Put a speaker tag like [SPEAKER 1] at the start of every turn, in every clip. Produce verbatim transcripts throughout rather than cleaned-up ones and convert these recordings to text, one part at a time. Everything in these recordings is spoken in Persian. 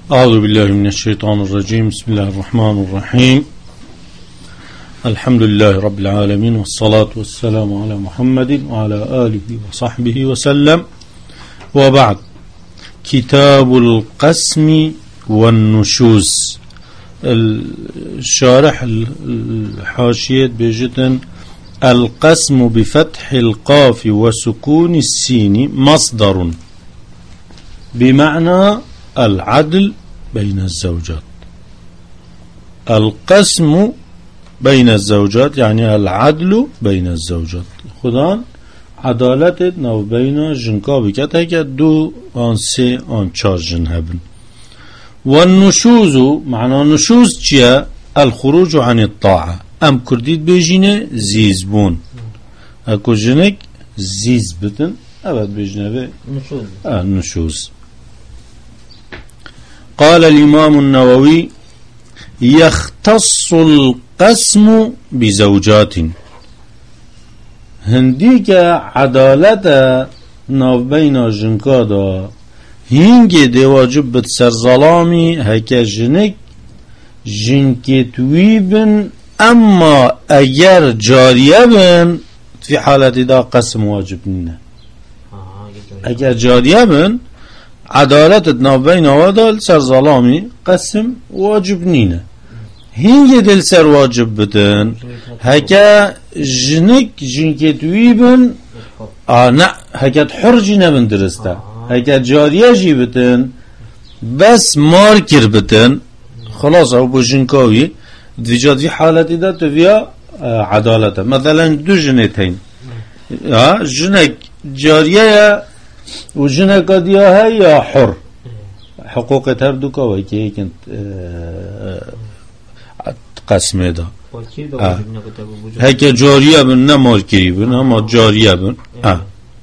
[SPEAKER 1] أعوذ بالله من الشيطان الرجيم. بسم الله الرحمن الرحيم. الحمد لله رب العالمين، والصلاة والسلام على محمد وعلى آله وصحبه وسلم، وبعد. كتاب القسم والنشوز. الشارح الحاشية بجتن: القسم بفتح القاف وسكون السين مصدر بمعنى العدل بين الزوجات. القسم بين الزوجات يعني العدل بين الزوجات. خدان عدالت نو بين جنكا بكت هكا دو آن سه آن چار جن هبن. والنشوز معنى نشوز چيا؟ الخروج عن الطاعة. ام كرديد بيجينه زيزبون. اكو جنك زيز بتن ابد بيجينه بي نشوز. آه نشوز. قال الإمام النووي: يختص القسم بزوجات. هنديك عدالة ناف بين جنكا دا هنگي دي واجب بتسر ظلامي هكا جنك جنكتوي بن، اما اگر جارية بن في حالة دا قسم واجب نينه. اگر جارية بن عدالت ناف بين وادال سر ظلامي قسم واجب نينه. هنگي دل سر واجب بتن هكا جنك جنكتوي بن، آه نا هكا حر جنه بن درسته. هكا جارية جي بتن بس ماركر بتن خلاص او بو جنكاوي دفجات في حالتي دا تفيا عدالته. مثلا دو جنتين، آه جنك جارية و جنك دياها يا حر، حقوق تردو كاوي كي كنت قسمه دا آه. هكا جارية بن نا ماركري بن اما جارية بن. آه.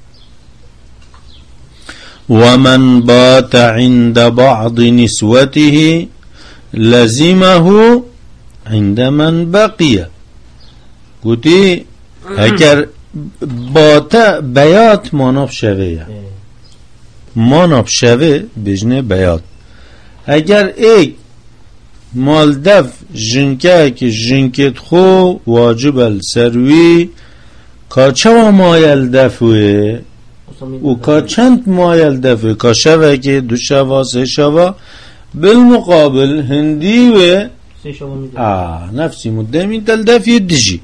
[SPEAKER 1] ومن بات عند بعض نسوته لزمه عند من بقي. قلتي اگر بات بيات ماناب شوه، ماناب شوه بجنه بيات. اگر ایک مالدف جنکه که جنکت خو واجب السروی کاچه و مایل دفوه و کا چند مایل دفعه کا شوه که دو شوه سه شوه بالمقابل هندی و آه نفسی مدامین تل دفعه دجی.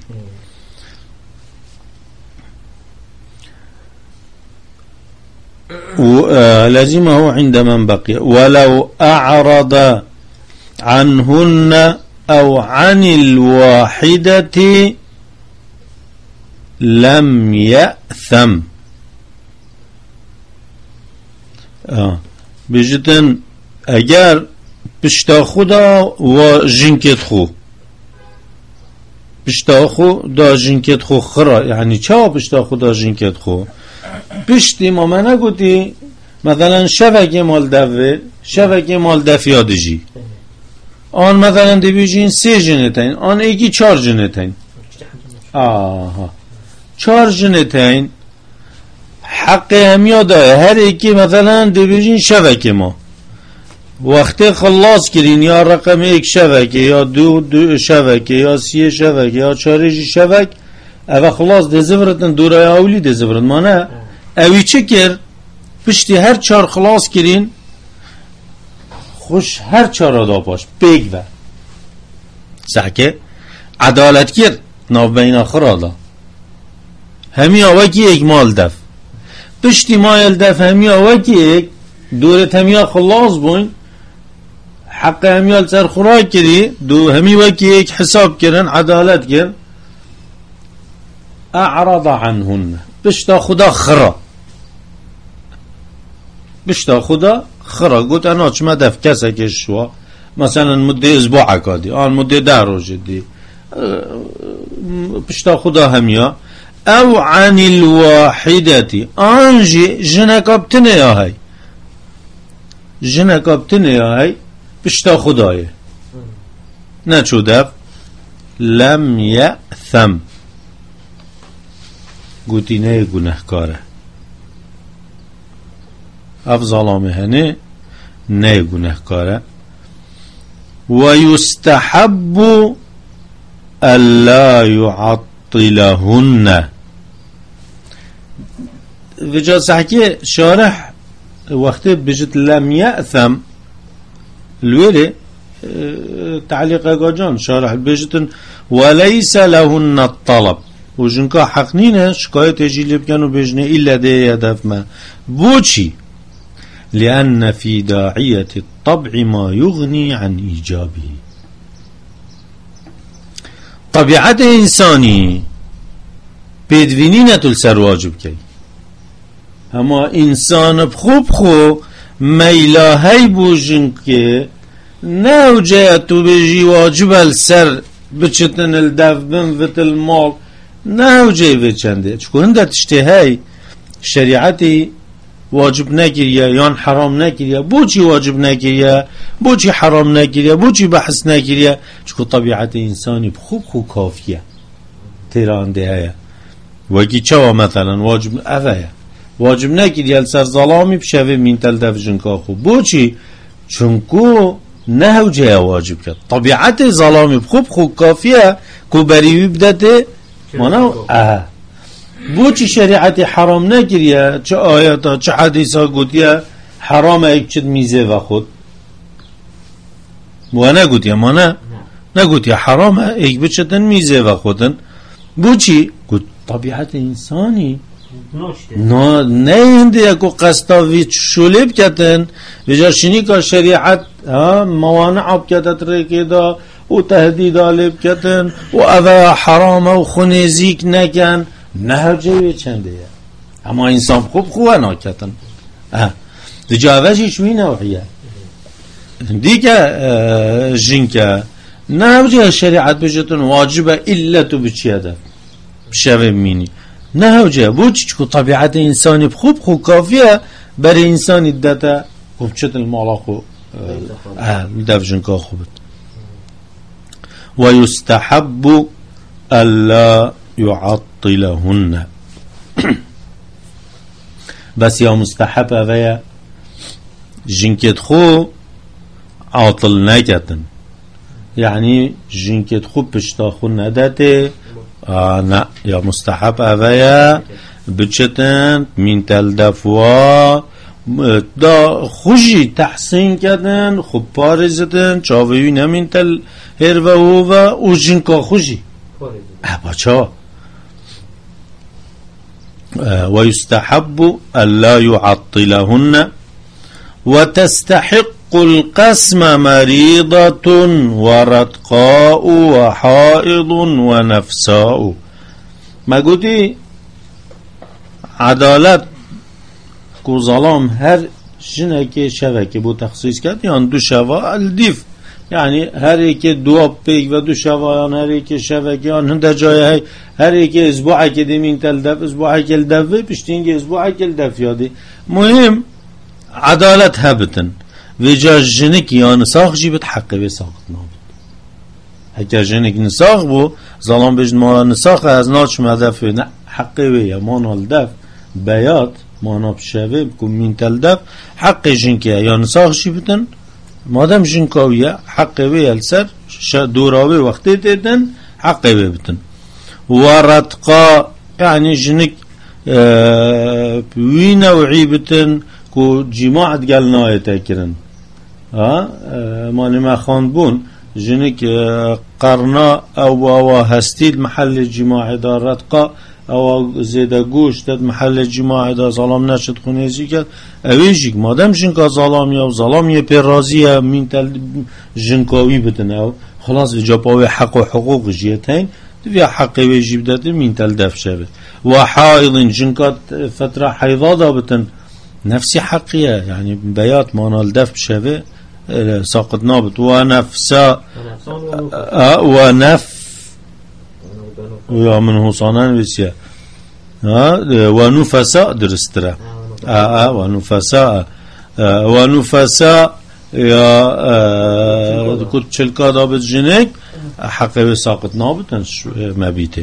[SPEAKER 1] لازمه عند من بقي ولو أعرض عنهن أو عن الواحدة لم يأثم. آه. بجتن اگر پشتا خدا و جنکت خو پشتا خو دا جنکت خو خرا، یعنی چه پشتا خدا جنکت خو پشتی ما منه گوتی مثلا شبکه مال دوه شبکه مال دفیاده جی آن مثلا دی بیجین سه جنتین آن ایکی چار جنتین. آها چار جنتین حق همیا داره هر ایکی مثلا دیویژن شبکه ما وقتی خلاص کرین یا رقم یک شبکه یا دو, دو شبکه یا سی شبکه یا چارجی شبک اوه خلاص دزورتن دورای اولی دزورت ما نه اوی چه کر پشتی هر چار خلاص کرین خوش هر چار را دا پاش بگ و سحکه عدالت کرد ناف بین آخر آلا همی آوه کی یک مال دف پشتی مایل دف همی آوه که یک دورت همی خلاص بون حق همی سر خوراک کردی دو همی وکی یک حساب کردن عدالت کرد. اعرض عنهن پشتا خدا خرا پشتا خدا خرا گوت انا چما دف کسا که شوا مثلا مده اسبوع کادی آن مده ده روز دی پشتا خدا همیا او عن الواحدة آنجي جنكابتنه يا هاي جنكابتنه يا هاي بشتا خدايه نچو دف لم يأثم گوتینه گناهکاره اف ظلامه هنه نه گناهکاره. و یستحب الا یعطلهن. وجا صحكي شارح وقت بجت لم يأثم الويلي تعليق اقاجان شارح بجت وليس لهن الطلب وجنكا حقنين شكاية يجي اللي بكانوا بجنة إلا دي هدف ما بوشي لأن في داعية الطبع ما يغني عن إيجابه. طبيعة إنساني بيدوينينة تلسر واجب كي اما انسان بخوب خو میلاهی بوجن که نو جایتو بجی واجب السر بچتن الدفبن وت المال نو جای بچنده چکو هنده تشتهی شریعتی واجب نگیریه یا حرام نگیریه بوچی واجب نگیریه بوچی حرام نگیریه بوچی بحث نگیریه چکو طبیعت انسانی بخوب خو کافیه تیرانده هیا وگی چوا مثلا واجب اوه واجب نکید یل سر ظلامی بشوه مینتل دفجن که خوب بوچی چونکو نه جای واجب کرد طبیعت ظلامی بخوب خوب کافیه که بریوی بدته مانو اه بوچی شریعت حرام نکریه چه آیاتا چه حدیثا گوتیه حرام ایک چد میزه و خود و نگوتیه مانه نگوتیه حرام ایک بچدن میزه و خودن بوچی گوت طبیعت انسانی نه نه اینده یکو قصداوی شلب کتن وجاشینی که شریعت موانع بکتت ریکی دا و تهدید آلب کتن و اوه حرام و خونیزیک نکن نه جوی چنده اما انسان خوب خوبه ناکتن دجاوشش می نوعیه دیگه جنکه نه جای شریعت بجتن واجبه الا تو بچی هدف بشوه مینی نه وجه بوچ چکو طبیعت انسانی خوب خوب کافیه برای انسانی داتا خوب چت المالا خو دفجن که خوبت. و یستحب الا یعطلهن بس یا مستحب اوه جنکت خو عاطل نکتن یعنی جنکت خوب پشتا خو نداته آه نه یا مستحب اوه بچتن من تلدفوا دا خوشی تحسین کردن خوب پارزتن چاویوی نمین تل هر و او و او جنکا خوشی اه بچا و یستحب الا یعطلهن و تستحق القسم مريضة ورتقاء وحائض ونفساء. ما قلتي عدالت کو ظلام هر جنه که شوه که بو تخصیص کرد یان دو شوه الدیف یعنی هر ایک دو پیک و دو شوه یان هر ایک شوه که یان هنده جای های هر ایک اسبوعه که دیمین تل دف اسبوعه که الدفه پشتینگ اسبوعه که الدف یادی مهم عدالت هبتن وجا جنك يا نساخ جيبت حق بي ساقط نابد هكا جنك نساخ بو ظلام بجن مالا نساخ از ناچ مدفع نه حق بي يا مانا الدف بيات مانا بشوه بكم من تلدف حق جنك يا نساخ جيبتن مادم جنكاوية حق بي السر دوراوي وقتي تيتن حق بي بتن ورتقا يعني جنك اه بوي نوعي بتن کو جماعت گل نایت کرن ها مال ما خان بون جنك قرنا او او هستيل محل جماع دارت قا او زيدا گوش داد محل جماع دا ظلام نشد خونيزي کرد اويجيك مادام جنكا ظلام يا ظلام يه پیرازيه من تل جنكاوي بتن او خلاص جاباوي حق و حقوق جيتين دي حق ويجيب داد من تل دف شبه وحائض جنكا فتره حيضا دا بتن نفسي حقية يعني بيات مانا الدف بشبه ساقط نابط ونفسا ونف ويا من حصانان بسيا ونفسا درسترا ونفسا ونفسا يا كنت شلكا دابط جنك حقية ساقط نابط مبيته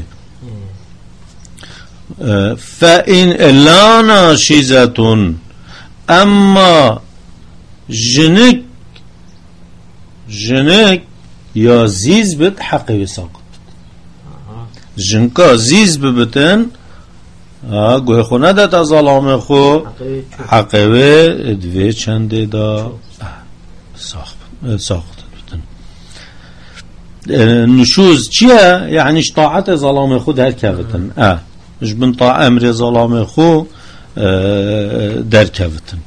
[SPEAKER 1] فإن لا ناشزة اما جنك جنك يا زيز بت حقي بساقط جنكا زيز ببتن ها گوه خونه ده تا ظلام خو حقیوه دوی چنده دا ساخت بتن نشوز چیه؟ یعنی طاعت ظلام خو در کفتن اه اش بن طاع امر ظلام خو در کفتن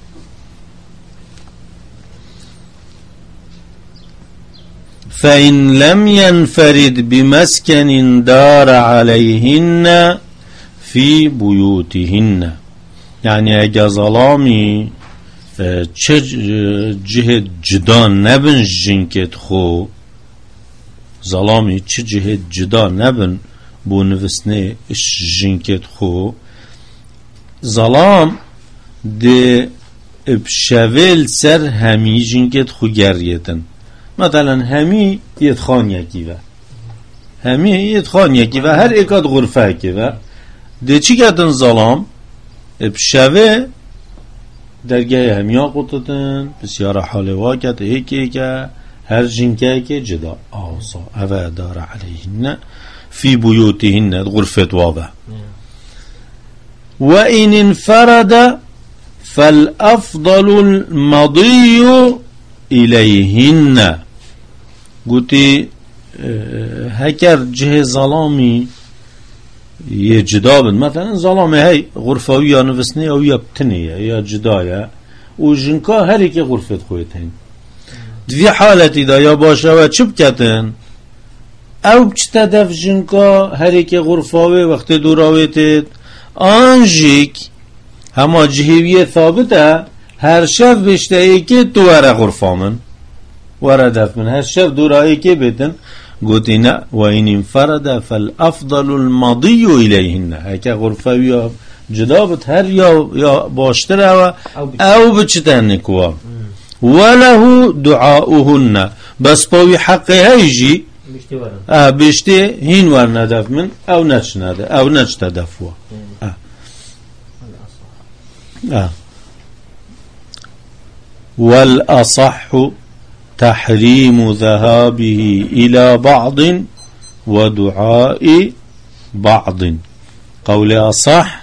[SPEAKER 1] فإن لم ينفرد بمسكن دار عليهن في بيوتهن يعني اگه ظلامی چه جهت جدا نبن جنکت خو ظلامی چه جهت جدا نبن بو نفسنه جنکت خو ظلام ده بشویل سر همی جنکت خو گریتن مثلا همی یت خان یکی و همی یت خان یکی و هر اکاد غرفه که و ده چی کردن ظلام بشوه درگاه همیا قطتن بسیار حالوا کت ایکی که هر جنکه که جدا آسا اوه دار علیهن فی بیوتهن غرفت وابه و این انفرد فالافضل المضی الیهن گوتی هکر جه ظلامی یه جدا بند مثلا ظلامه هی غرفه یا نفسنی او یا بتنیه یا جدایه و جنکا هر که غرفت خویت هین دوی حالتی دا یا باشه و چه بکتن او بچتا دف جنکا هر که غرفه وقت دوراویتید آنجیک همه جهویه ثابته هر شب بشته ای که تو وره غرفه من وره دف من هر شب دورایی که بیتن قلت نا وإن انفرد فالأفضل المضي إليهن هكا غرفة يا جدابت هر يا يا باشترا أو بتشتنكوا وله دعاؤهن بس باوي حق هيجي اه بيشتي هين ورنا دف من أو نتش نده أو نتش تدفوا اه اه والأصح تحريم ذهابه إلى بعض ودعاء بعض قول أصح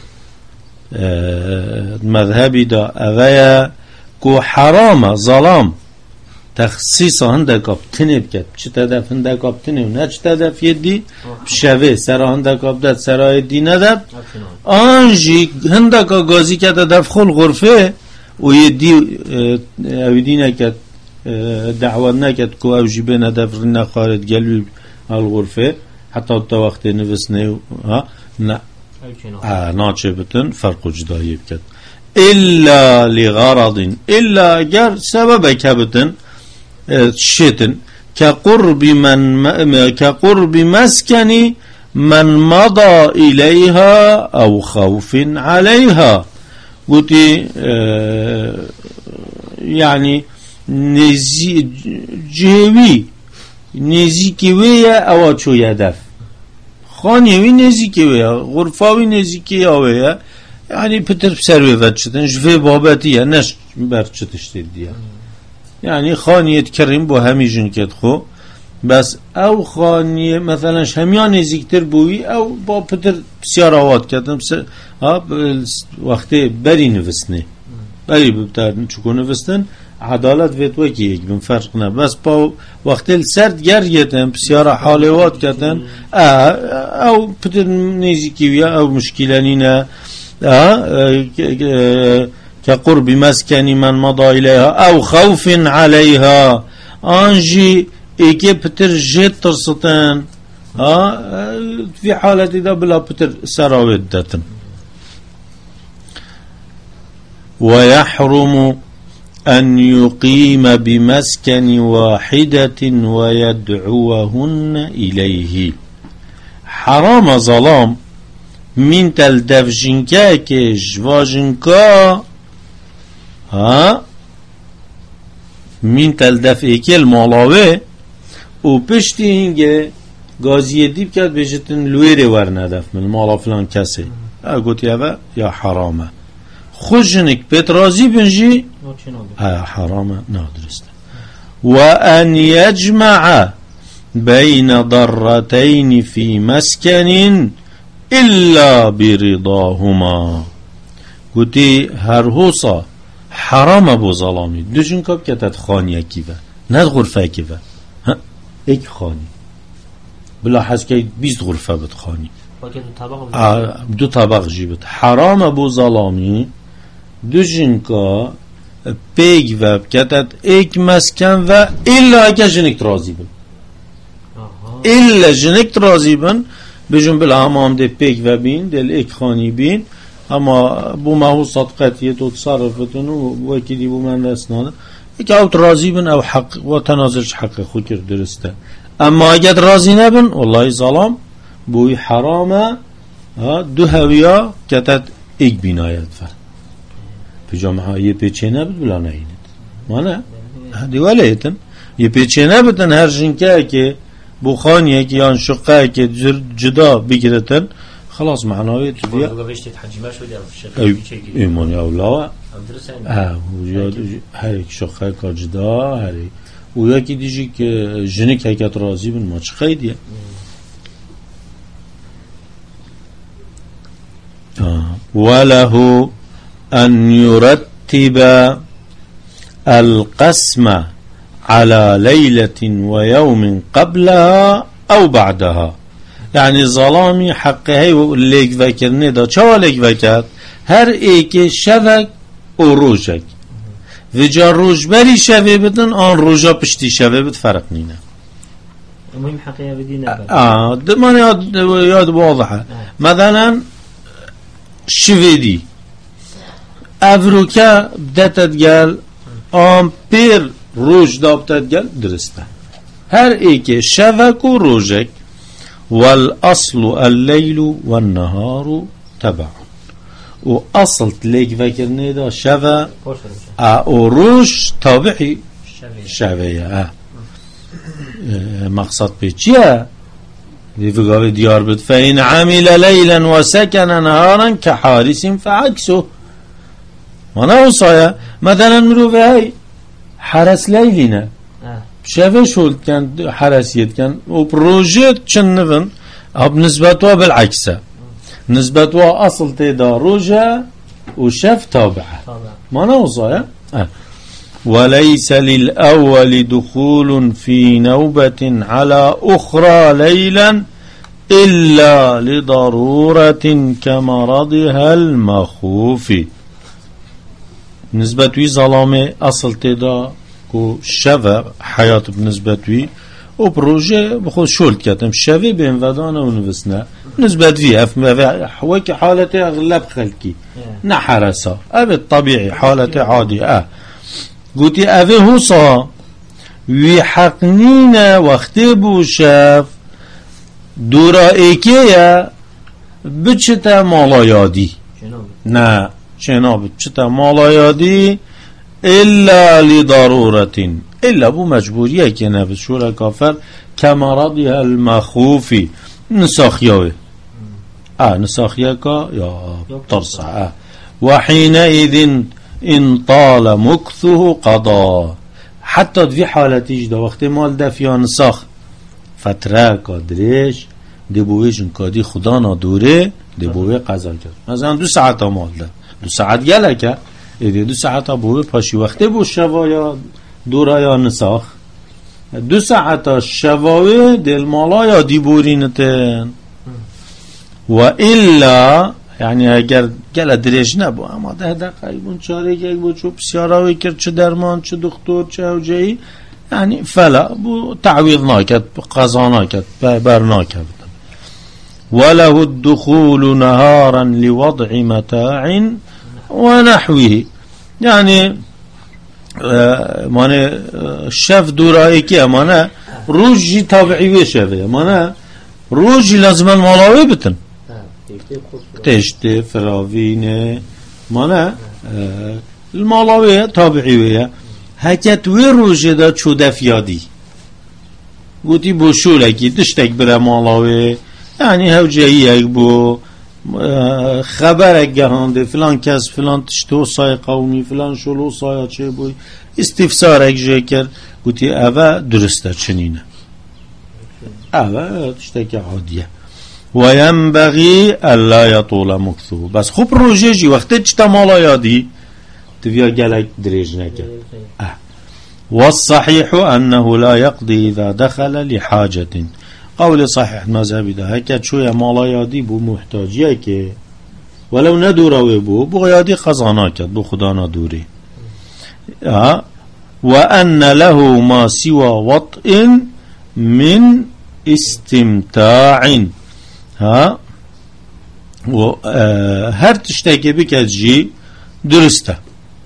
[SPEAKER 1] مذهبي دا أغايا كو حرام ظلام تخصيصا هندك ابتنب كت چه تدف هندك ابتنب نه چه تدف يدي بشوه سرا هندك ابدت سرا يدي ندب آنجي هندك غازي كت تدف خل غرفه ويدي اويدي نكت دعوة نكت كو او جيبين هدف رنا خارج قلبي الغرفة حتى تا وقت نفسني ها نا اه ناچه بتن فرق جدایی بکد إلا لغرض إلا اگر سبب كبتن شتن كقرب من كقرب مسكن من مضى إليها أو خوف عليها قلت اه يعني نزی جهوی نزیکی ویا او چو یدف خانیوی نزیکی ویا غرفاوی نزیکی ویا یعنی پتر بسر وفت شدن جوه بابتیه نش برچتش دیدیه یعنی خانیت کریم با همی جنکت خو بس او خانیه مثلا همیان نزیکتر بوی او با پتر بسیار آواد کردن وقتی بری نفسنه بری ببتر چکو نفستن عدالت ویت وکی یک بین فرق نه بس با وقتی سرد گریتن بسیار حالوات کردن او پتر نیزیکی ویا او مشکلانی نه كقرب مسكن من مضى إليها أو خوف عليها أنجي إيكي بتر جيت ترسطن في حالة إذا بلا بتر سراويت داتن ويحرم أن يقيم بمسكن واحدة ويدعوهن إليه حرام ظلام من تلدف جنكا كش واجنكا ها من تلدف ايكي المعلاوه و پشتی هنگه گازی دیب کرد بجتن لویره ور ندف من مالا فلان کسی گوتی اوه یا حرامه خوشنک پیت رازی بنجی حرام نادرست. وأن يجمع بين ضرتين في مسكن إلا برضاهما. قلتي هرهوصا حرام ابو ظلامی دوشون کاب کتت خانیه کیوه ند غرفه کیوه ایک خانی بلا حس که بیست غرفه بد خانی دو طبق جیبت حرام ابو ظلامی دوشون که پیگ و کتت ایک مسکن و الا اکا جنک رازی بن الا جنک رازی بن بجون بلا همام ده پیگ و بین دل ایک خانی بین اما بو ما هو صدقتیه تو تصرفتون و وکیلی بو من رسنانه یک او راضی بن او حق و تنازلش حق خود کرد درسته. اما اگر راضی نبن والله ظلام بوی حرامه دو هویا کتت ایک بینایت فر پیجامه یه پیچه نبود بلا نهیند ما نه هدی ولیتن یه پیچه نبودن هر جنکه که بو خانیه که یا شقه که جدا بگیرتن خلاص معناوی تدیا ایمان یا اولا هر یک شخصه که جدا هر یک او یکی دیجی که جنک حکت راضی بن ما چه خیدیه وله ان يرتب القسم على ليلة ويوم قبلها او بعدها. یعنی ظلامی حقه و لیک وکرنه دا چه لیک وکرد هر ایک شوک و روژک و جا روژ بری شوه بدن آن روژا پشتی شوه بد فرق نینه
[SPEAKER 2] مهم حقیقه بدی نبرد
[SPEAKER 1] آه من یاد, یاد واضحه مثلا شویدی افروکه بدتت گل آن پیر روژ دابتت گل درسته هر ایک شوک و روژک والأصل الليل والنهار تبع وأصل تليك فكرني دا شفا أوروش تابعي شفايا مقصد بيتشيا دي فقاوي ديار بد فإن عمل ليلا وسكن نهارا كحارس فعكسه وانا وصايا مثلا مروفي هاي حرس ليلنا شفه شولد كان حراسيت كان وبروجيت شنفن اب نسبتها بالعكسه نسبتها اصل تيدا روجا وشف تابعه ما نوصايا أه. وليس للأول دخول في نوبة على أخرى ليلا إلا لضرورة كمرضها المخوف. نسبة ظلامة أصل تدا كو شفا حياة بالنسبة وي وبروجة بخود شولت كاتم شفا بين ودانا ونفسنا نسبة فيها حوك حالته أغلب خلقي نحرسا أبي طبيعي حالته عادي أه قلتي أبي هو صا ويحقنينا واختبو شاف دورا ايكيا بچتا مالا يادي نا شنو بچتا مالا يادي إلا لضرورة إلا بو مجبورية كنا بشورة كافر كمرضها المخوفي نساخيوه آه نساخيكا يا طرصة آه وحينئذ إن طال مكثه قضاء حتى في حالتيش ده وقت مال ده فيها نساخ فتره قدرش ده بوهش انكادي خدانا دوره ده بوه قضا کرد مثلا دو ساعت مال ده دو ساعت گله که ایده دو ساعت بوه پاشی وقتی بو شوا یا دوره یا نساخ دو ساعت شواوه دل مالا یا دی بورینتن و الا یعنی اگر گله درش نبو اما ده دقیقون چاره یک بو چو بسیاراوی کرد چه درمان چه دکتر چه اوجهی یعنی فلا بو تعویض ناکد قضا ناکد بر ناکد وله الدخول نهارا لوضع متاع ونحوه يعني مانه شف دورایی که مانه روجی طبیعی شفه مانه روجی لازم مالاوی بتن تشت فراوینه مانه المالاوی طبیعیه حکت وی روجی دا چوده فیادی گوتی بو شولکی دشتک بره مالاوی یعنی هوجهی یک بو خبر گهانده فلان کس فلان تشتو سای قومی فلان شلو سای چه بوی استفسار اگه کرد گوتی اوه درسته چنینه اوه تشتکی عادیه و ینبغی الا یطول مکثو بس خوب روژه جی وقتی چتا مالا یادی تبیا گلک دریج نکرد والصحيح أنه لا يقضي إذا دخل لحاجة قول صحيح مذهبي ده هكذا شوية مالا يادي بو محتاجيه که ولو ندوره بو بو يادي قضانا كد بو خدا ندوري وأن له ما سوى وطئ من استمتاع ها و هر تشتكي بكت جي درسته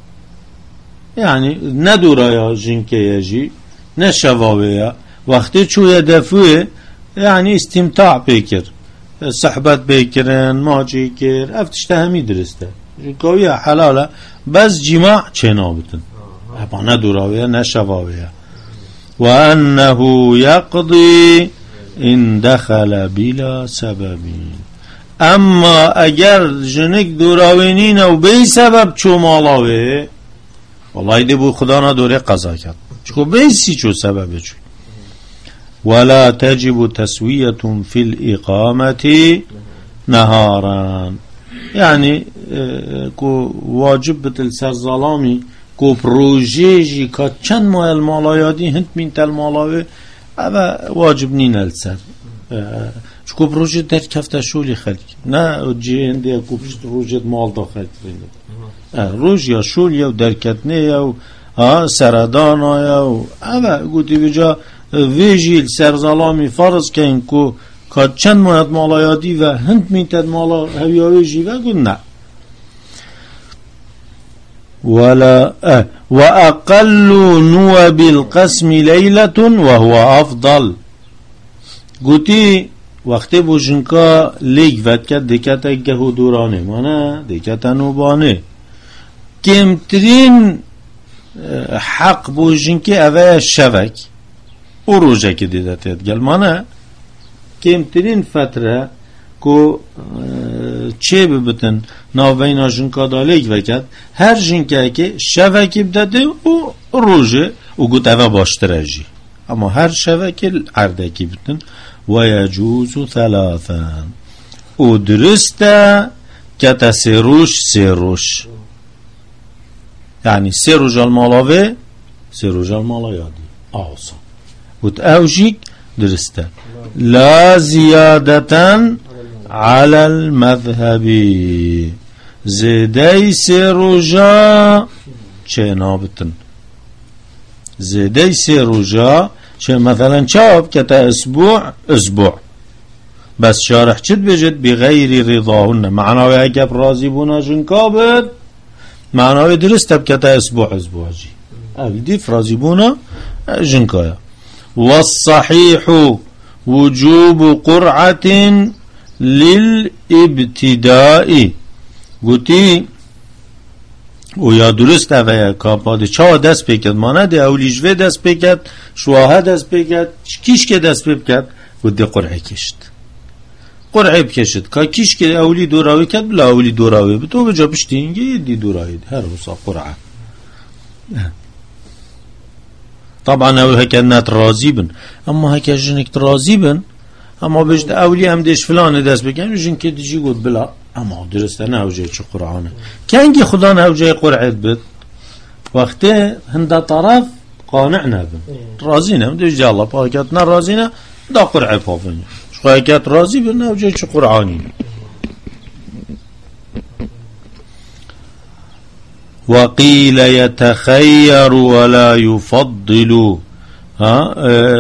[SPEAKER 1] يعني ندوره يا جنكي يجي نشواوه يا وقتی چوية دفوه يعني استمتاع بيكر صحبت بيكرن ماجي كر افتشته همي درسته جنكوية حلاله بس جماع چنابتن اما ندوره يا نشواوه يا وأنه يقضي إن دخل بلا سبب اما اگر جنك دوراوينين او بي سبب چو مالاوه والله ده بو خدا ندوره قضا کرد چکو بیسی چو سببه چو ولا تجب تسوية في الإقامة نهارا يعني کو واجب بتل سر ظلامی کو پروژه جی که چند ماه المالایادی هند من تل مالاوه اوه واجب نین السر چکو پروژه در کفته شولی خلق نه جی هنده کو پروژه مال دا خلق رینده روز یا شول یا درکتنه یا سردان یا اوه گوتی بجا ویجیل سرزلامی فرض که این که که چند ماید مالا یادی و هند میتد مالا هویاویجی و گو نه ولا و اقل نو بالقسم لیلتون و هو افضل گوتی وقتی بوشنکا لیگ ود کد دکت اگه دورانه مانه دکت نوبانه کمترین حق بوجین که اوه شوک او روژه که دیدتید گل مانه کمترین فتره که چه ببتن ناوین ها جنکا دالیک وکد هر جنکه که شوکی بدده او روژه او گوت اوه باشتره جی اما هر شوکی عردکی بتن و یجوز ثلاثا او درسته که تا سه روش سه روش يعني سه رجال مالاوه سه رجال مالا يادي آسان قلت اوجيك درسته لا زيادة على المذهب زيدي سه رجا چه نابتن زيدي سه رجا چه مثلا چاب كتا اسبوع اسبوع بس شارح چد بجد بغير رضاهن معناه اگب راضي بونا جنكابت معناه درست بكتا اسبوع اسبوع جي دي فرازي بونا جنكايا والصحيح وجوب قرعة للابتداء قلتي ويا درست اوه کامپاده چا دست بکد مانده اولیجوه دست بکد شواها دست بکد کیش که دست بکد گوده قرعه کشت قرعه بکشد که کیش که اولی دوراوی کد بلا اولی دوراوی بتو بجا پشتی اینگه یدی دوراوی هر روسا قرعه طبعا اول هکا نت رازی بن اما هکا جنک رازی بن اما بجد اولی هم دیش فلان دست بکن جن که دیجی گود بلا اما درسته نوجه چه قرآنه کنگی خدا نوجه قرعه بد وقتی هنده طرف قانع نبن رازی نبن دیجی الله پاکت نه رازی نه دا قرعه پافنی شخواهکت رازی بن نوجه چه قرآنی وقيل يتخير ولا يفضل ها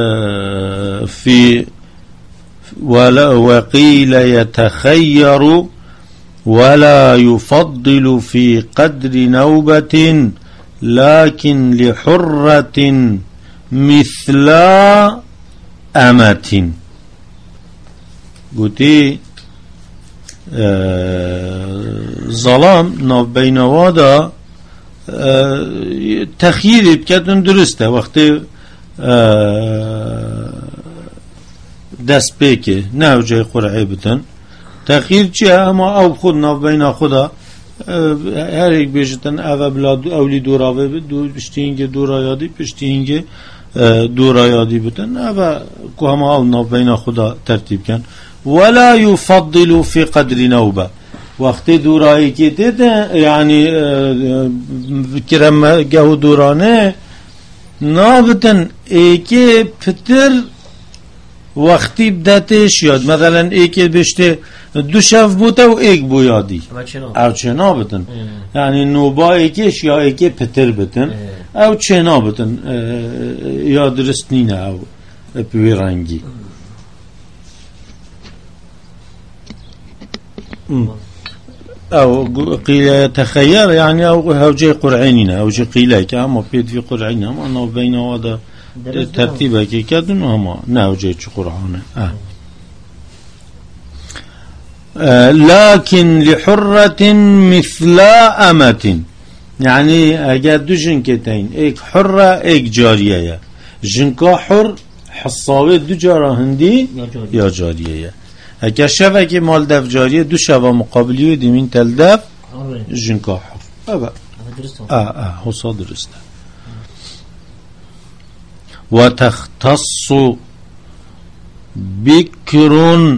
[SPEAKER 1] في ولا وقيل يتخير ولا يفضل في قدر نوبة لكن لحرة مثل أمة قلتي ظلام ناف بين وادا تخییر بکردن درسته وقتی دست بکه نه جای قرعه بتن تخییر چیه؟ اما او خود ناف بین خدا هر یک بیشتن او بلاد اولی دوراوه بید دو پشتی اینگه دورایادی پشتی اینگه دورایادی بتن او که همه او ناف بین خدا ترتیب کن. ولا يفضل في قدر نوبه وقتی دورایی که دیده یعنی کرم گهو دورانه نابتن ایکی پتر وقتی بدتش یاد مثلا ایکی بشته دو شف بوده و ایک بویادی او چه نابتن یعنی نوبا ایکیش یا ایکی پتر بتن او چه نابتن یا درست نینه او پوی رنگی او قيل تخير يعني او هوجي قرعيننا هوجي قيل كما بيد في قرعيننا ما انه بين هذا ترتيبه كي كدن هما نوجي قرعانه آه. آه لكن لحرة مثل أمة يعني اجد دو جنكتين ايك حرة ايك جارية جنكا حر حصاوي دو جارة هندي يا جارية اگر شبه که مال دف جاریه دو شبه مقابلی و دیمین تل دف جنکا حر اه اه اه حصا درسته و تختص بكر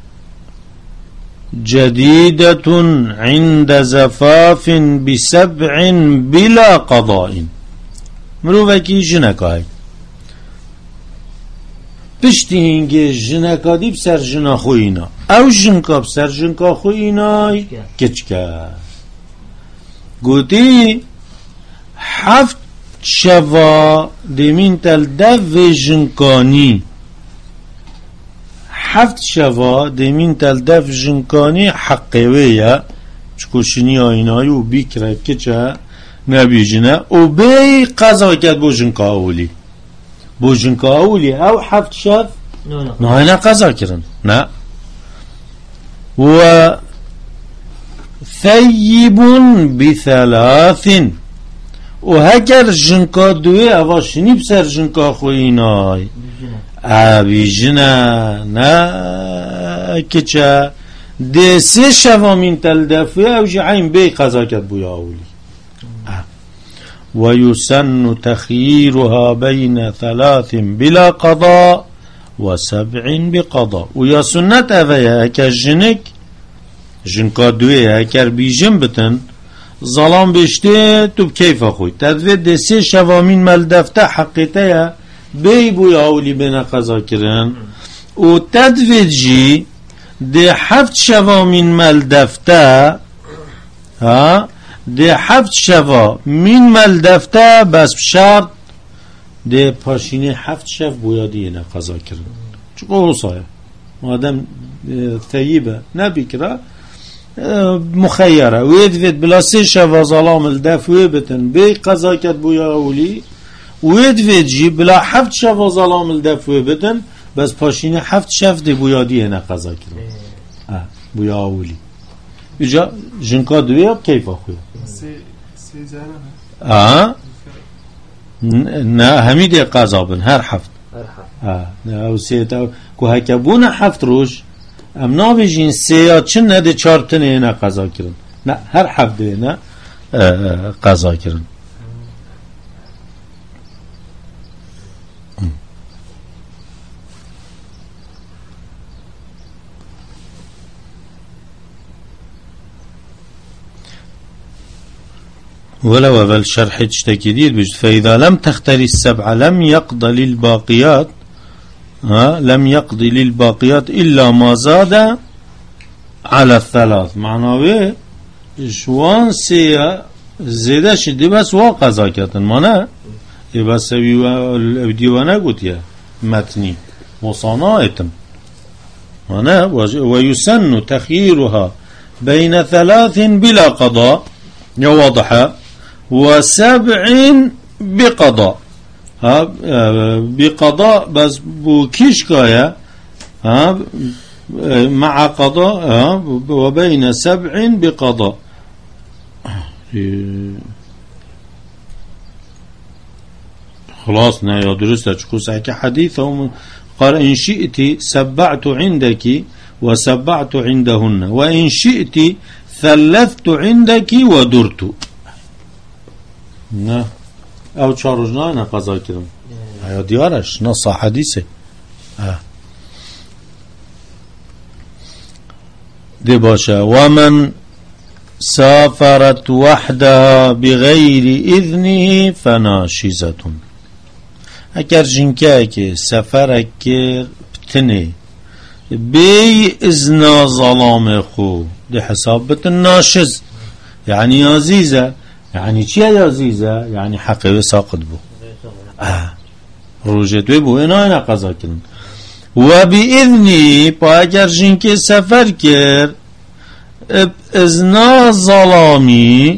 [SPEAKER 1] جديدة عند زفاف بسبع بلا قضاء مروفكي جنكاي پشتی اینگه جنکادی بسر جنا خوینا او جنکا بسر جنکا خوینا کچکه گوتی هفت شوا دیمین تل دو جنکانی هفت شوا دیمین تل دو جنکانی حقیویه چکوشنی آینایی و بی کرد کچه نبی جنه و بی قضا کد بو جنکا اولی بو جنكا أولي أو حفت شاف نهاينا قضا كرن نا و ثيب بثلاث وهكر جنكا دوي أواشني بسر جنكا خويناي أبي جنا نا كچا دي سي شفا من تلدفوه أو جعين بي قضا كد بو يا أولي ويسن تخييرها بين ثلاث بلا قضاء وسبع بقضاء ويا سنة أفيا هكا جنك جنكا دوية هكا بيجن بتن ظلام بشته تو بكيف أخوي تدفيد دي سي شفامين مالدفتا حقيتها بيبو ياولي بنا قضا كرن وتدفيد جي دي حفت شفامين مالدفتا ها ده هفت شفا من مل دفته بس بشرط ده پاشینه هفت شف بویادی نه قضا کرد چون قوصایه آدم ثیبه نبیکره مخیره وید وید بلا سه شفا ظلام الدفوه بتن بی قضا کرد بویا اولی وید وید جی بلا هفت شفا ظلام الدفوه بتن بس پاشینه هفت شف ده بویادی نه قضا کرد بویا اولی اینجا جنکا دویه کیف خویه
[SPEAKER 3] سه زنه
[SPEAKER 1] آه نه همیده قضابن هر هفت آه نه او سه تا که هکبون هفت روش ام نابجین سه یا چن نده چار تنه نه قضا کرن نه هر هفت ده نه قضا کرن ولو أول شرح تشتكي بجد فإذا لم تختري السبع لم يقضي للباقيات ها لم يقضي للباقيات إلا ما زاد على الثلاث معناه شوان سي زيادة شدي بس وقضا كاتن مانا بس الديوانة قلت يا متني وصنائتم مانا ويسن تخييرها بين ثلاث بلا قضاء يوضح وسبع بقضاء ها بقضاء بس بوكيش كايا ها مع قضاء ها وبين سبع بقضاء خلاص يا درست تشكو ساكي حديث قال إن شئت سبعت عندك وسبعت عندهن وإن شئت ثلثت عندك ودرت. نه او چهار روز نه قضا کردم یا دیارش نه صح حدیثه. دی باشه. ومن سافرت وحدها بغیر اذنه فناشزتون. اگر جنکه که سفر کرد بتنه بی اذن ظلام خو دی حساب بتن ناشز یعنی عزیزه. یعنی چیه عزیزه؟ یعنی حقه ساقط بو روجتوی بو اینا اینا قضا کردن. و بی اذنی پا اگر جنکه سفر کرد اذن ظلامی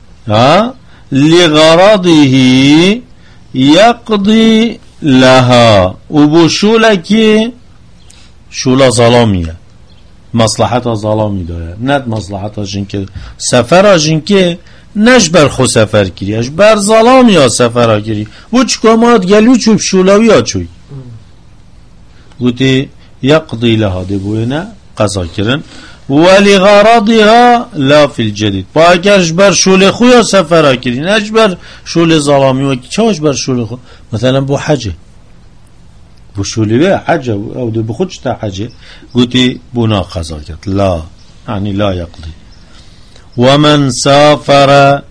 [SPEAKER 1] لغرضه يقضي لها وبشولك شولا ظلامية مصلحة ظلامي دايا ند مصلحة جنك سفر جنك نجبر خو سفر كري اجبر ظلامي سفر كري وچ كمات گلو چوب شولاويا چوي قلت يقضي لها دي بوينة قضا كرن ولغرضها لا في الجديد باقرش بر شول خويا سفرا كري نجبر شول ظلامي وكيش بر شول خو مثلا بو حجه بو شول بي حجه او دي بخدش تا حجه قلتي بنا قضا كرت لا يعني لا يقضي. ومن سافر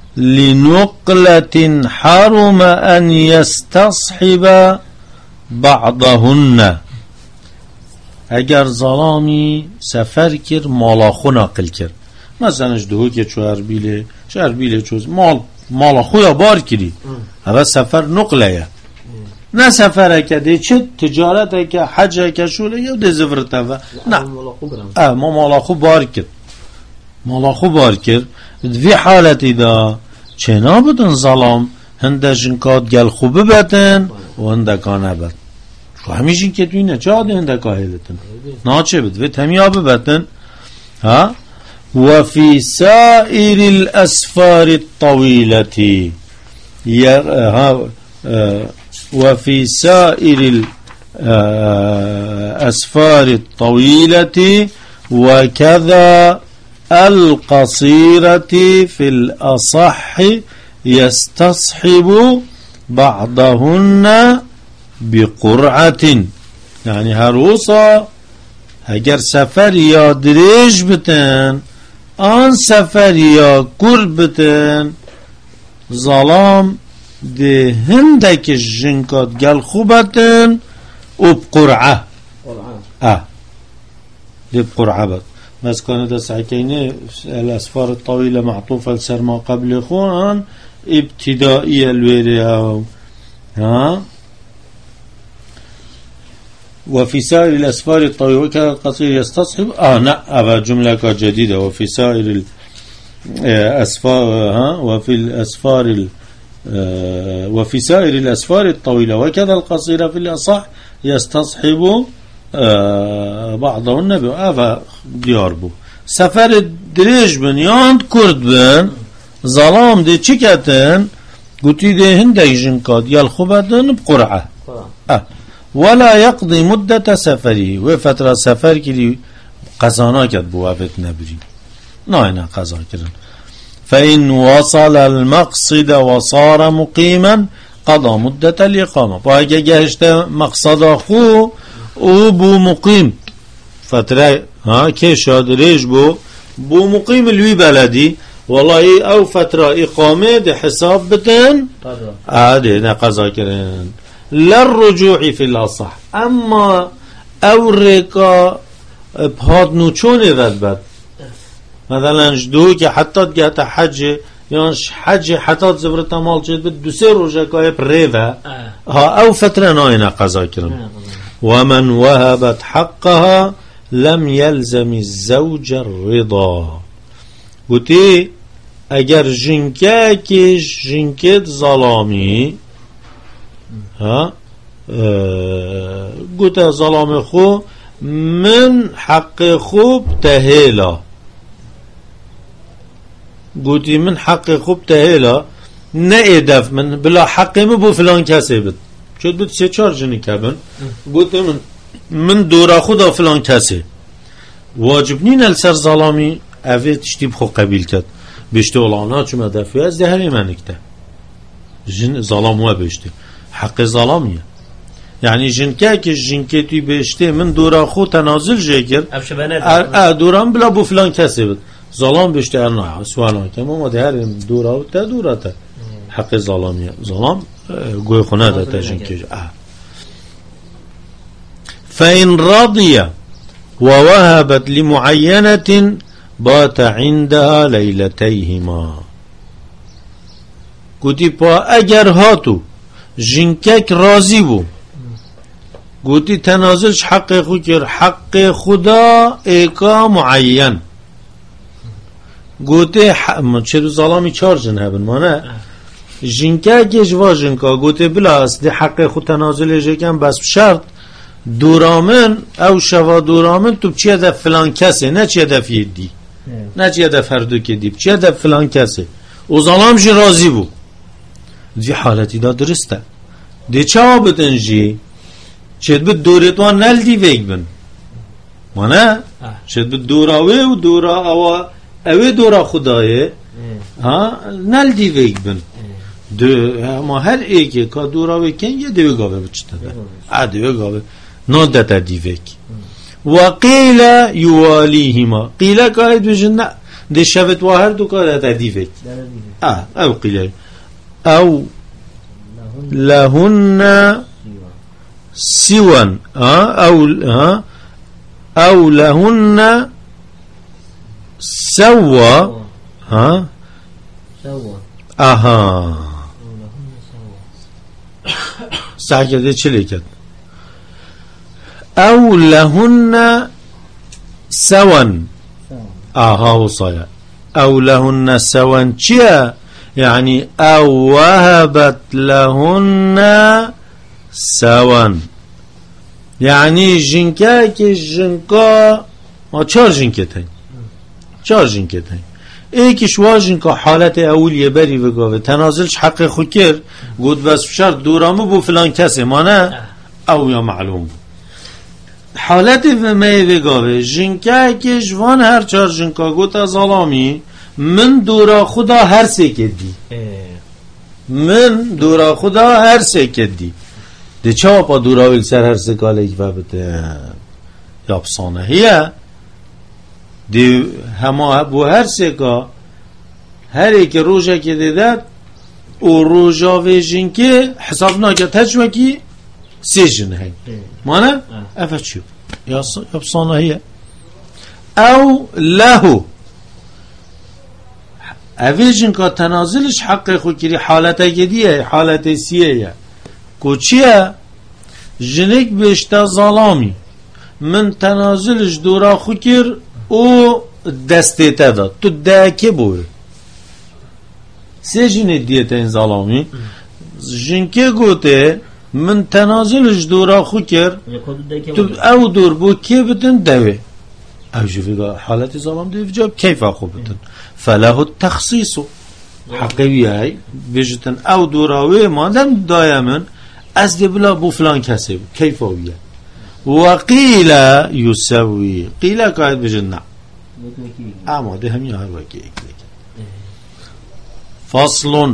[SPEAKER 1] لنقلة حرم أن يستصحب بعضهن اگر ظلامی سفر کر مالاخو ناقل کر مثلا جدوه که چو اربیله چو اربیله چوز مال مالاخو یا بار کری اول سفر نقله نه سفره که ده چه تجارته که حجه که شوله یا ده زفرته و نه اه ما مالاخو بار کر مالاخو بار کر دوی حالتی دا چه نابدن ظلام هنده جنکات گل خوبه بتن و هنده کانه بتن همیشین که توی نه چه آده هنده کاهلتن نا چه بد و تمیابه بتن ها. و فی سائر الاسفار الطویلتی و فی سائر الاسفار الطویلتی و كذا القصيرة في الأصح يستصحب بعضهن بقرعة. يعني هروسا اگر سفر یا دریج بتن آن سفر یا گر بتن ظلام ده هندک جنکات گل خوبتن و بقرعه اه ده بقرعه بت بس كانت سعكينه الأسفار الطويلة معطوفة لسر ما قبل خوان ابتدائية الويريها ها. وفي سائر الأسفار الطويلة وكذا القصير يستصحب اه لا أبا جملة جديدة. وفي سائر الأسفار ها وفي الأسفار ال وفي سائر الأسفار الطويلة وكذا القصيرة في الأصح يستصحب بعضهن بأفا ديار بو سفر دريج بن ياند كرد بن ظلام دي چكتن قلتي دي هنده جنكاد يالخبتن بقرعة اه ولا يقضي مدة سفره وفترة سفر كلي قزانا كد بو وفت نبري ناينا قزا كرن. فإن وصل المقصد وصار مقيما قضى مدة الإقامة فاقا جهشت مقصد أخو او بو مقيم فترة ها كشاد ريج بو بو مقيم الوي بلدي والله او فترة إقامة ده حساب بتن عادي نقضا كرن للرجوع في الأصح. اما او ريكا بهاد نوچون رد بد مثلا جدو که حتی گهت حج یا حج حتی زبرت مال چید بد دو سه روزه که پریوه ها او فتره ناینه قضا کرن. ومن وهبت حقها لم يلزم الزوج الرضا. گوتی اگر جنکه کش جنکت ظلامی ها گوته ظلام خو من حق خوب تهیلا گوتی من حق خوب تهیلا نه ادف من بلا حقی مو بو فلان کسی بد چود بود سه چار جنی کبن گوتی من من دورا خدا فلان کسی واجب نین السر ظلامی اوه تشتی بخو قبیل کد بشته اولانا چون دفعه از ده همی منکته جن ظلام و بشته حق ظلامیه یعنی جنکه که جنکه توی بشته من دورا خو تنازل جگر اه دوران بلا بو فلان کسی بود ظلام بشته ارنا سوالا که ما ده هر دورا تا دورا تا حق ظلامیه ظلام گوی خونه ده تا جنکه اه فإن رضي ووهبت لمعينة بات عندها ليلتيهما گوتی پا اگر هاتو جنکک راضی بو گوتی تنازلش حق خود کر حق خدا ایکا معین گوتی ح... چرا ظلامی چار جن هبن ما نه جنککش وا جنکا گوتی بلا است دی حق خود تنازلش یکم بس شرط دورامن او شوا دورامن تو چیه ده فلان کسه نه چیه ده فیدی نه چیه ده فردو که دیب چیه ده فلان کسه او ظلام جی راضی بو دی حالتی دا درسته دی چه بدن جی چید به دورتوان نل دی ویگ بن مانه چید به دوراوه و دورا او اوه دورا خدایه ها نل دی ویگ بن دو ما هر ایکی که دوراوه کن یه دیوه گاوه بچته ده اه دیوه گاوه نو دتا دی ویگ و قیل یوالیهما قیل که هید بجن نه دی شفت و هر دو که دتا دی ویگ اه او قیل او لهن سوان او او لهن سوا ها اها ساکده چلی کد او لهن سوان اها وصايا او لهن سوان چیه يعني او وهبت لهن سوان يعني جنكا که جنكا ما چار جنكا تاين چار جنكا تاين ایکیش وا جنكا حالت اولیه بری بگاوه تنازلش حق خود کرد گود بس شرط دورامو بو فلان کسی ما نه او یا معلوم بو حالت می بگاوه جنكا که جوان هر چار جنكا گوتا ظلامی من دورا خدا هر سه کدی من دورا خدا هر سه کدی ده چه پا دورا ویل سر هر سه کاله ای و بده یا بسانه هیه ده همه بو هر سه کا هر ایک روژه که دیدد او روژا ویجین که حساب ناکت هجمه که سه جن هی مانه افت چیو یا بسانه هیه او لهو اویجن که تنازلش حق خود کری حالت گدیه حالت سیه کو چیه جنک بشتا ظلامی من تنازلش دورا خود کر او دسته تدا تو دکه بوی سی جنه دیتا این ظلامی جنکه گوته من تنازلش دورا خود کر تو او دور بو که بتن دوه او جوی حالت ظلام دی جاب کیف خوب بتن فله التخصيص حقیقی بجتن او دوراوی مادم دایمن از دی بلا بو فلان کسی کیف اویه و قیل یسوی قیل که بجن نه اما ده همی هر وکی اکلیک فصل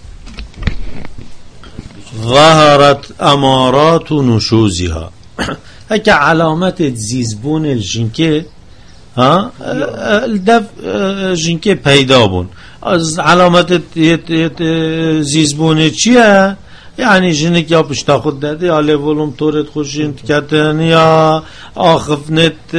[SPEAKER 1] ظهرت امارات نشوزها هکا علامت زیزبون الجنکه ها الدف جنکه پیدا بون از علامت زیزبونه چیه یعنی جنک یا پشتا خود داده یا لیولم تورت خوشیند کتن یا آخفنت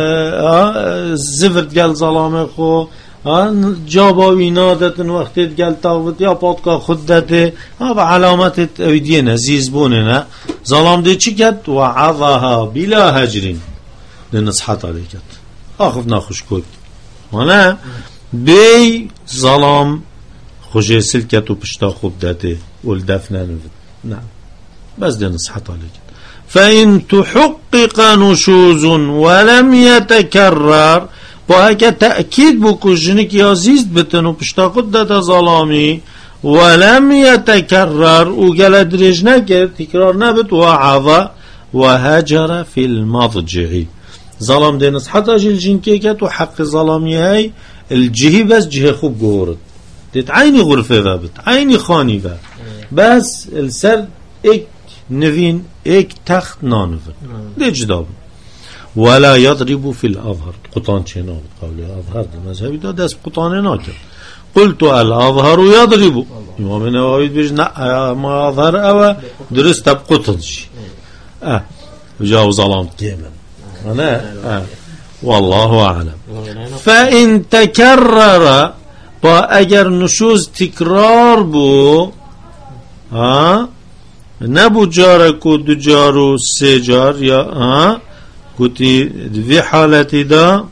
[SPEAKER 1] زفرت گل ظلام خو جاباوی نادتن وقتت گل تاوت یا پادکا خود داده با علامت اویدیه نه زیزبونه نه ظلام ده چی کد و عضاها بلا هجرین لنصحت علی کد آخف ناخوش کد مانه بی ظلام خوشه سلکت و پشتا خوب داده ول دفنه نوید نه بس ده نصحت علی کد فإن تحقق نشوز ولم يتكرر با اگه تأکید بکو جنک یا زیست بتن و پشتا خود داده ظلامی ولم يتكرر او گل درج نکرد تکرار نبت و عضا و هجر فی المضجعی ظلام دينس حتى جيل جنكيكت وحق ظلامي هاي الجهي بس جهة خوب جورد ديت عيني غرفة بابت عيني خاني باب بس السر اك نفين اك تخت نانفن دي جداب ولا يضرب في الأظهر قطان چناب قولي الأظهر المذهبي دا دست قطان ناكر قلت الأظهر يضرب امام نووي بيج نا ما أظهر أو درست بقطن شي اه وجاو ظلام كيمن أنا اه والله أعلم فإن تكرر با اگر نشوز تکرار بو ها نبو جارکو دو جارو سه جار یا ها گوتی دوی حالتی دا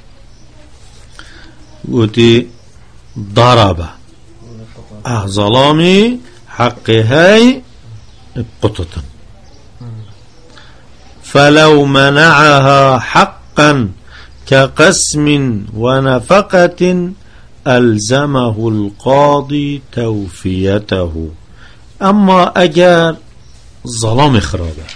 [SPEAKER 1] گوتی ضربه اه ظلامی حقی های قططن فلو منعها حقا كقسم ونفقة ألزمه القاضي توفيته أما أجر ظلام خرابه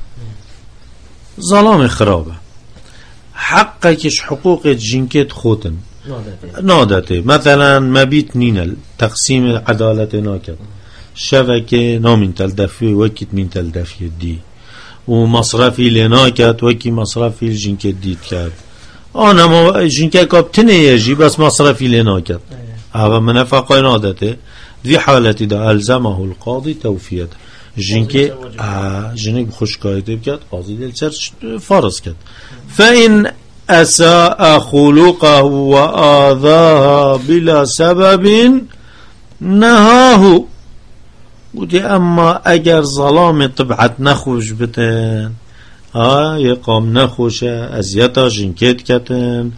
[SPEAKER 1] ظلام خرابه حقكش حقوق جنكت خوتن نادته مثلا مبيت نينل تقسيم العدالة ناكد شبكة نامين تلدفي وكت من تلدفي دي ومصرفي لناكد وكي مصرفي الجنكت ديت كد آنا ما جنكت كابتنه يجي بس مصرفي لناكد هذا منفقه نادته في حالتي دا ألزمه القاضي توفيته جنكت جنك بخش قايده بكد قاضي دلسر فارس كد فإن أساء خلقه وآذاها بلا سبب نهاه ودي أما أجر ظلام طبعت نخوش بتن ها يقام نخوش أزيتا جنكت كتن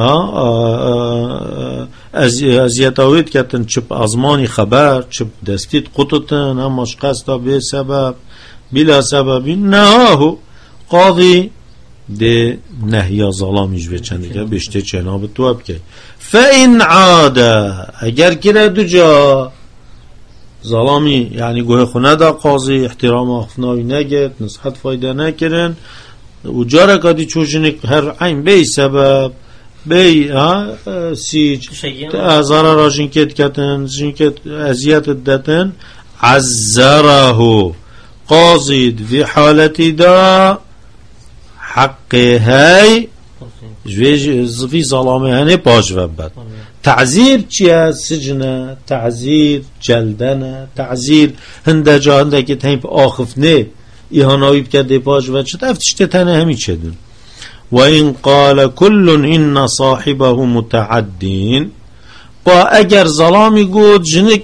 [SPEAKER 1] ها أزيتا ويت كتن چب أزماني خبر چب دستيت قطتن أما شقستا بسبب بلا سبب نهاه قاضي ده نهي ظلامش بچنده که بشته جناب تواب که فإن عاد اگر که دو جا ظلامی یعنی گوه خونه دا قاضی احترام اخفناوی نگد نصحت فایده نکرن و جاره کادی چوشنک هر عین بی سبب بی سیج ازاره را جنکت کتن جنکت ازیت دتن عزره قاضی في حالتی دا حق هاي جويج في ظلامه هني باش وبد تعزير چيا سجنه تعزير جلدنه تعزير هنده جا هنده که تایم آخفنه ایهاناوی بکده باش و چه تفتشته تنه همی چدن و این قال كل ان صاحبه متعدين با اگر ظلامی گود جنک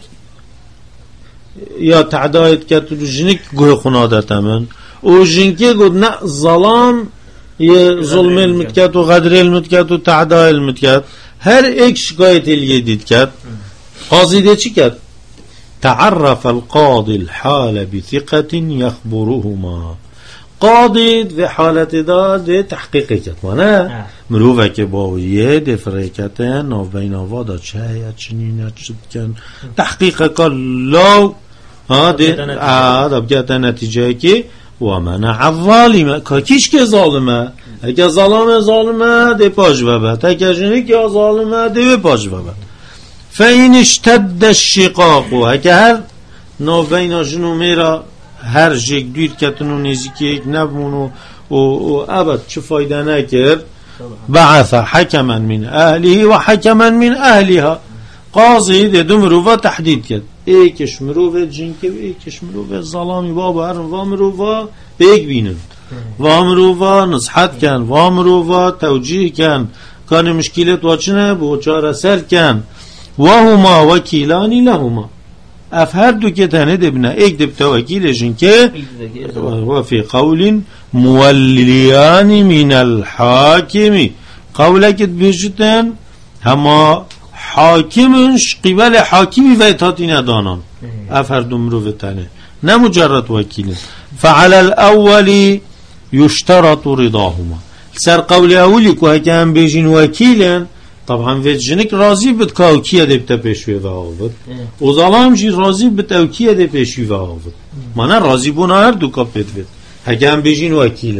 [SPEAKER 1] یا تعدایت کرد جنک گوه خنادت من و جنکی گود نه ظلام یه ظلم المتکت و غدر المتکت و تعدای المتکت هر ایک شکایت الیه دید کرد قاضی ده چی کرد تعرف القاضي الحال بثقة يخبرهما قاضي به حالت داده تحقیق کرد مانه مروفه که باویه دفرکته ناف بین آوادا چه یا چنین چد کن تحقیق کار لاو ها ده آداب گرده نتیجه که و منع الظالمه که کیش که ظالمه اگه ظالمه ظالمه ده پاش ببد اگه جنه که ظالمه ده پاش ببد فین اشتد الشقاق اگه هر ناف بین جنو میرا هر جگ دیر کتن و نزیکی یک نبون و ابد چه فایده نکرد بعث حکما من اهله و حکما من اهلها قاضی ده دو مروفا تحدید کرد ایکش مروفا جنکه و ایکش مروفا ظلامی بابا هرن و مروفا بیگ بینند و مروفا نصحت کن و مروفا توجیه کن کان مشکلت واچنه بو چاره سر کن و هما وکیلانی لهما اف هر دو که تنه دبنه ایک دب توکیلشن که و فی قول مولیان من الحاکمی قولکت بیشتن هما حاکمش قبل حاکمی و اطاعتی ندانان اف هر دو مروف تنه نه مجرد وکیل فعلى الاول يشترط رضاهما سر قول اولی که هکم بیشین وکیلن طبعا وجنك راضي بتكاوكيه دي بتبشوي واوت و ظلام جي راضي بتوكيه دي بشوي واوت معنی راضي بونا هر دو کاپت وید هگم بجین وکیلن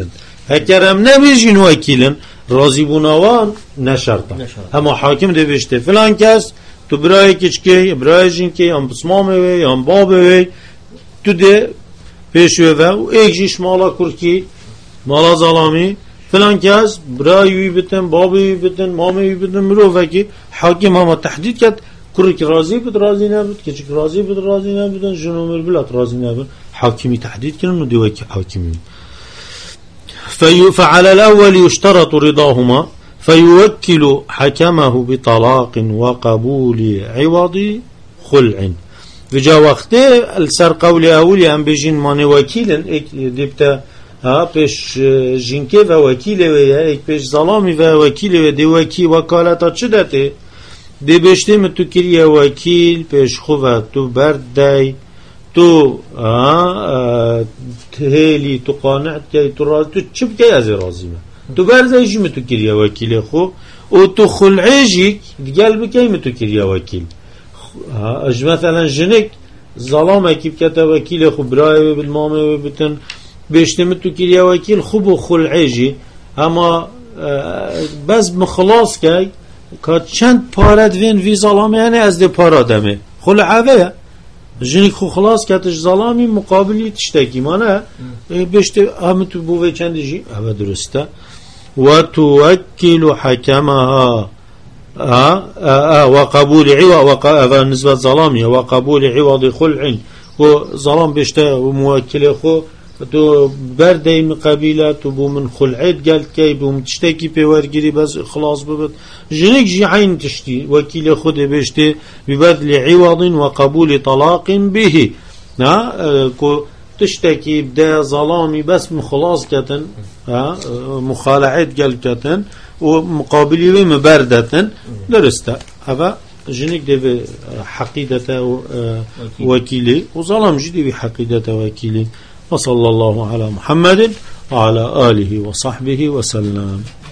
[SPEAKER 1] هكرم نبيجين وكيلا راضي بناوان نشرطه اما حاكم ده بيشته فلان كاس تو برای کچکی برای جنکی ام بسمامه وی ام بابه وی تو ده پیشوه و ایک جیش مالا کرکی مالا ظلامی فلان کس برای وی بتن بابه وی بتن مامه وی بتن مرو وکی حاکم هم تحدید کرد کرک راضی بود راضی نبود کچک راضی بود راضی نبودن جنومر بلاد راضی نبود حاکمی تحدید کردن و دیوکی حاکمی فعلى الأول يشترط رضاهما فيوكل حكمه بطلاق وقبول عوض خلع في جا وقت السر قولي أولي أم بجين ماني وكيلا دبتا ها بيش جنكي ووكيلة ويا اك بيش ظلامي ووكيلة ويا دي وكي وكالتا چدته دي بيشتي متو كريا وكيل بيش خوفا تو برداي تو ها تهيلي تو قانعت كي تو راضي تو چب كي ازي راضي ما تو برزه ایشی متو کریا وکیل خو او تو خلعیجیک دیگل بکی متو کریا وکیل اج مثلا جنک ظلام اکیب کتا وکیل خو برای بالمامه بتن بیشتی متو کریا وکیل خوب و خلعیجی اما بس مخلاص که که چند پارد وین وی ظلامه یعنی از دی پارا دمه خلعه جنک خو خلاص کتش ظلامی مقابلی تشتکی مانه بیشتی همتو بوه چندی جی اوه درسته وتوكل حكمها آه آه وقبول عوض نسبة ظلامية وقبول عوض خلع وظلام بيشتا وموكله خو تو بردي من قبيلة تبو من خلعت قال كي بوم تشتكي بورجري بس خلاص ببت جنك جي عين تشتي وكيل خود بيشتي ببذل عوض وقبول طلاق به آه كو تشتكي بدا ظلامي بس مخلاص كتن ها مخالعات قال كتن ومقابلي ومبردة درسته هذا جنك دي حقيدته وكيلي وظلام جدي بحقيدته وكيلي وصلى الله على محمد وعلى آله وصحبه وسلم.